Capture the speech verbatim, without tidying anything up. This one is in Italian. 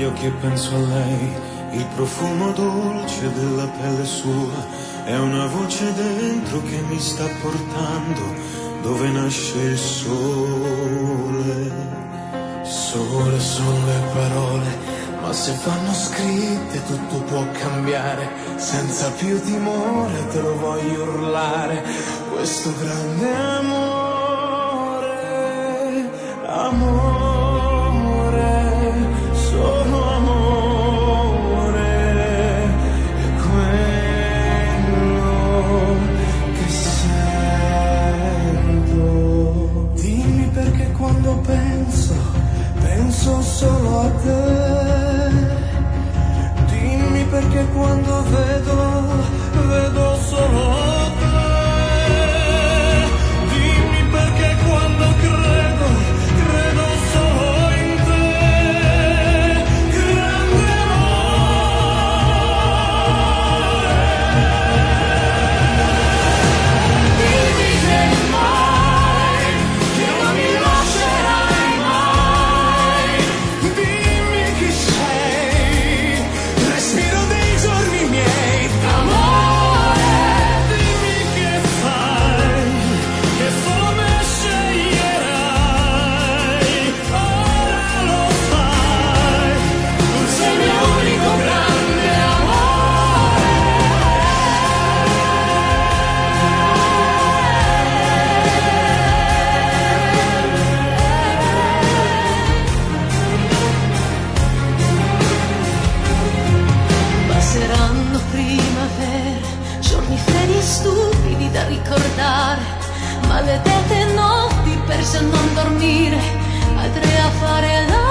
gli occhi e penso a lei, il profumo dolce della pelle sua, è una voce dentro che mi sta portando dove nasce il sole. Sole sono le parole, ma se vanno scritte tutto può cambiare. Senza più timore te lo voglio urlare, questo grande amore, amore, solo amore, è quello che sento. Dimmi perché quando penso, penso solo a te. Dimmi perché quando vedo, vedo solo te. Dimmi perché quando credo, credo solo in te. Grande amore. Dimmi che mai, che non mi lascerai mai. Dimmi chi sei, respiro dei giorni miei. Amore, dimmi che fai, che solo me sceglierai. Ora lo fai, tu sei il mio unico grande amore. Passeranno primavere, giorni freddi e stupidi da ricordare, maledette notti perse a non dormire, andrei a fare la